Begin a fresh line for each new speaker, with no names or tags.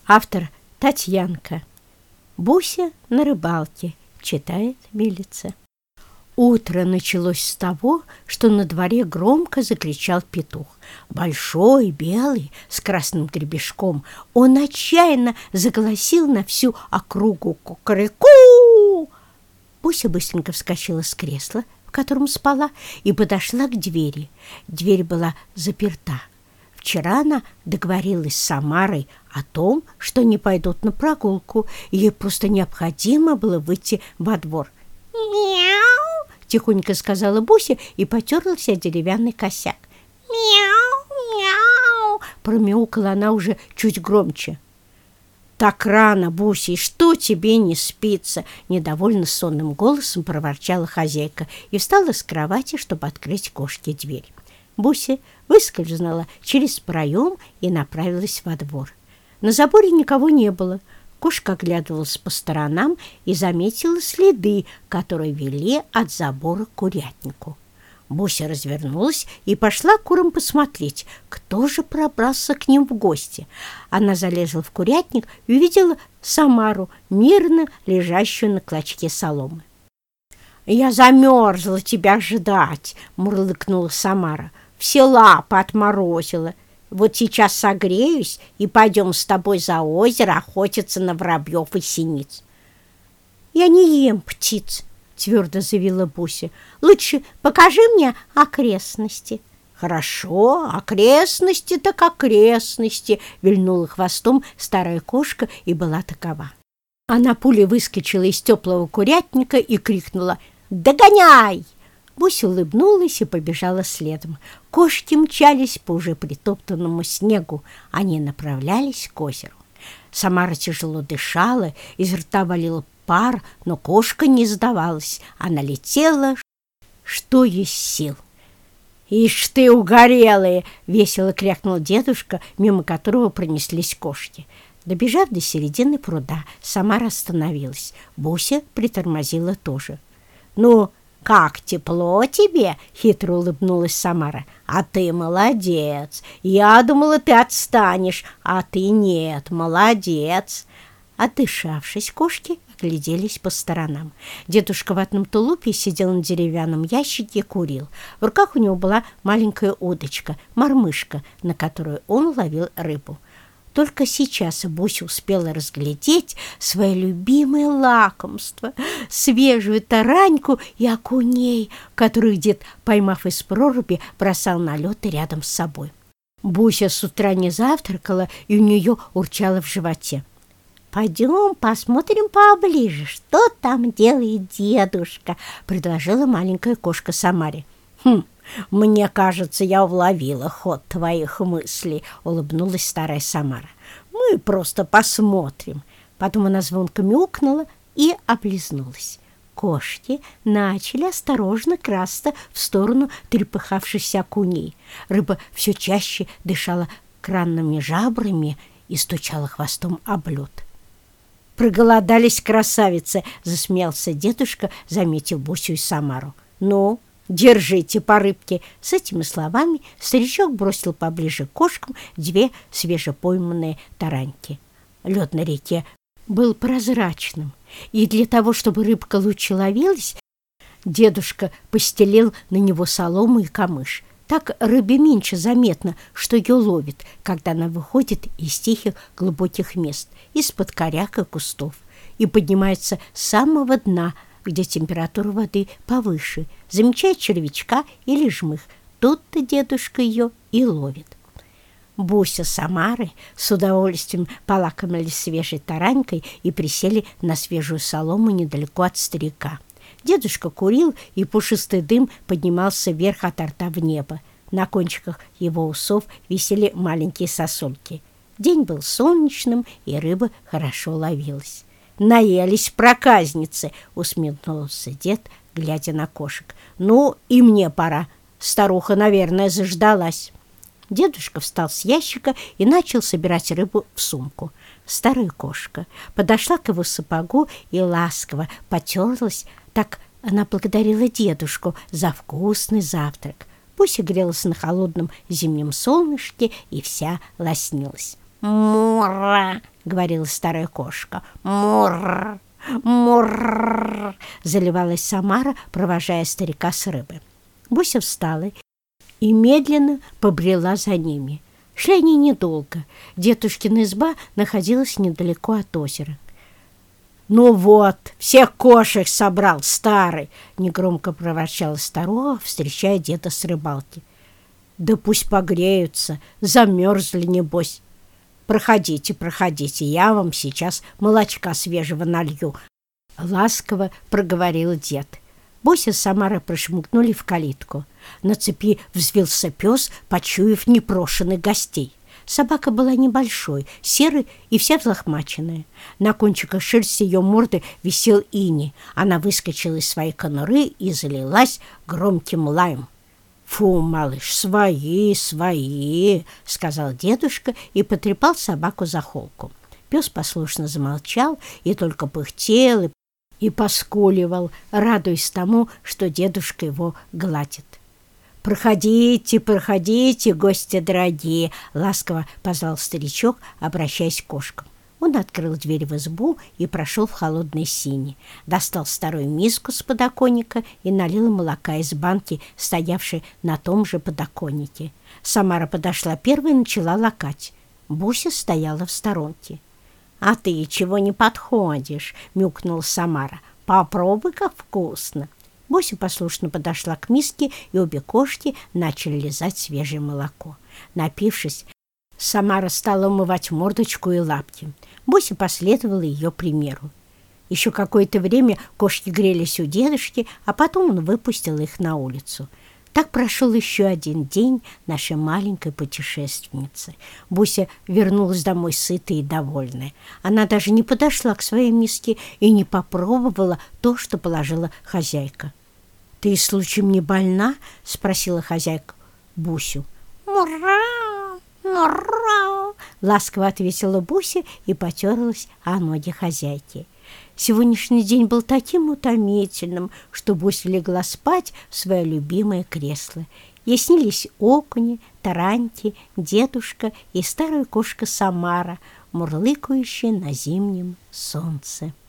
Автор Татьянка. Буся на рыбалке. Читает Милица. Утро началось с того, что на дворе громко закричал петух. Большой, белый, с красным гребешком. Он отчаянно заголосил на всю округу: кукареку! Буся быстренько вскочила с кресла, в котором спала, и подошла к двери. Дверь была заперта. Вчера она договорилась с Самарой о том, что не пойдут на прогулку. Ей просто необходимо было выйти во двор. «Мяу!» — тихонько сказала Буся и потерлась о деревянный косяк. «Мяу! Мяу!» — промяукала она уже чуть громче. «Так рано, Буся, и что тебе не спится?» — недовольно сонным голосом проворчала хозяйка и встала с кровати, чтобы открыть кошке дверь. Буся выскользнула через проем и направилась во двор. На заборе никого не было. Кошка оглядывалась по сторонам и заметила следы, которые вели от забора к курятнику. Буся развернулась и пошла к курам посмотреть, кто же пробрался к ним в гости. Она залезла в курятник и увидела Самару, мирно лежащую на клочке соломы. «Я замерзла тебя ждать», — мурлыкнула Самара. «Все лапы отморозила. Вот сейчас согреюсь и пойдем с тобой за озеро охотиться на воробьев и синиц». «Я не ем птиц», — твердо заявила Буся. «Лучше покажи мне окрестности». «Хорошо, окрестности так окрестности», — вильнула хвостом старая кошка и была такова. Она пулей выскочила из теплого курятника и крикнула: «Догоняй!» Буся улыбнулась и побежала следом. Кошки мчались по уже притоптанному снегу. Они направлялись к озеру. Самара тяжело дышала, из рта валил пар, но кошка не сдавалась. Она летела, что есть сил. «Ишь ты, угорелые!» — весело крякнул дедушка, мимо которого пронеслись кошки. Добежав до середины пруда, Самара остановилась. Буся притормозила тоже. «Ну, как тепло тебе?» — хитро улыбнулась Самара. «А ты молодец! Я думала, ты отстанешь, а ты нет, молодец!» Отдышавшись, кошки огляделись по сторонам. Дедушка в ватном тулупе сидел на деревянном ящике и курил. В руках у него была маленькая удочка, мормышка, на которую он ловил рыбу. Только сейчас Буся успела разглядеть свое любимое лакомство — свежую тараньку и окуней, которых дед, поймав из проруби, бросал на лед рядом с собой. Буся с утра не завтракала, и у нее урчало в животе. «Пойдем посмотрим поближе, что там делает дедушка», — предложила маленькая кошка Самаре. «Мне кажется, я уловила ход твоих мыслей», — улыбнулась старая Самара. «Мы просто посмотрим». Потом она звонко мяукнула и облизнулась. Кошки начали осторожно красться в сторону трепыхавшихся окуней. Рыба все чаще дышала кранными жабрами и стучала хвостом об лед. «Проголодались красавицы!» — засмеялся дедушка, заметив Бусю и Самару. «Ну, держите по рыбке!» С этими словами старичок бросил поближе к кошкам две свежепойманные тараньки. Лед на реке был прозрачным, и для того, чтобы рыбка лучше ловилась, дедушка постелил на него солому и камыш. Так рыбе меньше заметно, что ее ловит, когда она выходит из тихих глубоких мест, из-под коряк и кустов, и поднимается с самого дна, где температура воды повыше, замечает червячка или жмых. Тут-то дедушка ее и ловит. Буся с Самарой с удовольствием полакомились свежей таранькой и присели на свежую солому недалеко от старика. Дедушка курил, и пушистый дым поднимался вверх от рта в небо. На кончиках его усов висели маленькие сосульки. День был солнечным, и рыба хорошо ловилась. «Наелись проказницы!» — усмехнулся дед, глядя на кошек. «Ну, и мне пора. Старуха, наверное, заждалась». Дедушка встал с ящика и начал собирать рыбу в сумку. Старая кошка подошла к его сапогу и ласково потерлась. Так она благодарила дедушку за вкусный завтрак. Буся грелась на холодном зимнем солнышке и вся лоснилась. «Мур!» — говорила старая кошка. «Мур! Мур!» — заливалась Самара, провожая старика с рыбы. Буся встала и медленно побрела за ними. Шли они недолго. Дедушкина изба находилась недалеко от озера. «Ну вот, всех кошек собрал, старый!» — негромко проворчала старуха, встречая деда с рыбалки. «Да пусть погреются, замерзли, небось. Проходите, проходите, я вам сейчас молочка свежего налью», — ласково проговорил дед. Буся с Самарой прошмыгнули в калитку. На цепи взвился пес, почуяв непрошенных гостей. Собака была небольшой, серой и вся взлохмаченная. На кончиках шерсти ее морды висел иней. Она выскочила из своей конуры и залилась громким лаем. «Фу, малыш, свои, свои!» — сказал дедушка и потрепал собаку за холку. Пес послушно замолчал и только пыхтел и поскуливал, радуясь тому, что дедушка его гладит. «Проходите, проходите, гости дорогие!» — ласково позвал старичок, обращаясь к кошкам. Он открыл дверь в избу и прошел в холодной сени, достал старую миску с подоконника и налил молока из банки, стоявшей на том же подоконнике. Самара подошла первой и начала лакать. Буся стояла в сторонке. «А ты чего не подходишь?» — мяукнула Самара. «Попробуй, как вкусно!» Буся послушно подошла к миске, и обе кошки начали лизать свежее молоко. Напившись, Самара стала умывать мордочку и лапки. Буся последовала ее примеру. Еще какое-то время кошки грелись у дедушки, а потом он выпустил их на улицу. Так прошел еще один день нашей маленькой путешественницы. Буся вернулась домой сытая и довольная. Она даже не подошла к своей миске и не попробовала то, что положила хозяйка. «Ты случаем не больна?» — спросила хозяйка Бусю. «Мура! Мура!» — ласково ответила Буся и потерлась о ноги хозяйки. Сегодняшний день был таким утомительным, что Буся легла спать в свое любимое кресло. Ей снились окуни, таранти, дедушка и старая кошка Самара, мурлыкающая на зимнем солнце.